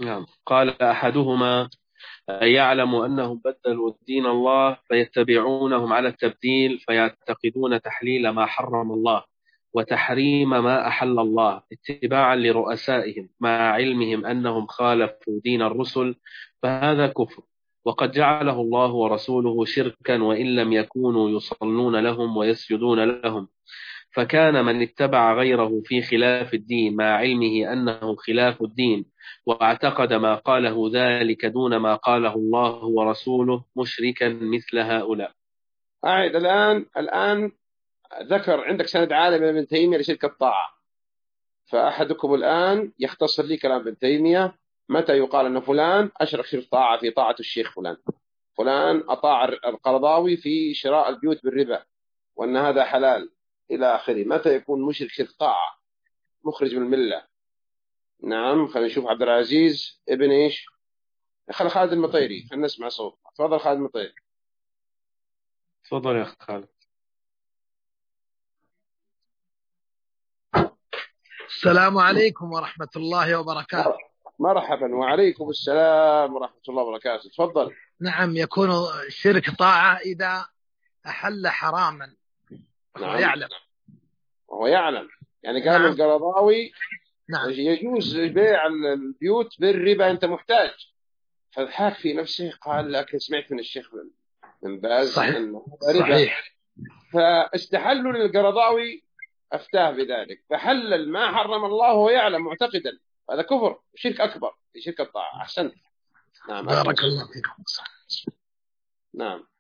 نعم. قال أحدهما: يعلم أنهم بدلوا دين الله فيتبعونهم على التبديل، فيعتقدون تحليل ما حرم الله وتحريم ما أحل الله اتباعا لرؤسائهم مع علمهم أنهم خالفوا دين الرسل، فهذا كفر، وقد جعله الله ورسوله شركا وإن لم يكونوا يصلون لهم ويسجدون لهم. فكان من اتبع غيره في خلاف الدين مع علمه أنه خلاف الدين واعتقد ما قاله ذلك دون ما قاله الله ورسوله مشركا مثل هؤلاء. أعد الآن ذكر عندك سند عالم ابن تيمية لشرك الطاعة، فأحدكم الآن يختصر لي كلام ابن تيمية متى يقال أن فلان أشرك شرك طاعة في طاعة الشيخ فلان، فلان أطاع القرضاوي في شراء البيوت بالربا وأن هذا حلال إلى آخره، متى يكون مشرك شرك طاعة مخرج من الملة؟ نعم. خلينا نشوف عبد العزيز ابن إيش، خالد المطيري، خلينا نسمع صوت. تفضل خالد المطيري. تفضل يا أخ خالد. السلام عليكم ورحمة الله وبركاته. مرحبا وعليكم السلام ورحمة الله وبركاته. تفضل. نعم، يكون الشرك طاعة إذا أحل حراما وهو نعم. يعلم. وهو يعلم، يعني قالوا نعم. القرضاوي نعم. يجوز بيع البيوت بالربا، أنت محتاج، فضحك في نفسه قال لكن سمعت من الشيخ من باز صحيح. أنه ربا، صحيح. فاستحلوا للقرضاوي أفتاه بذلك، فحلل ما حرم الله وهو يعلم معتقدا، هذا كفر شرك أكبر في شرك الطاعة. أحسنت. نعم. بارك الله فيكم. نعم.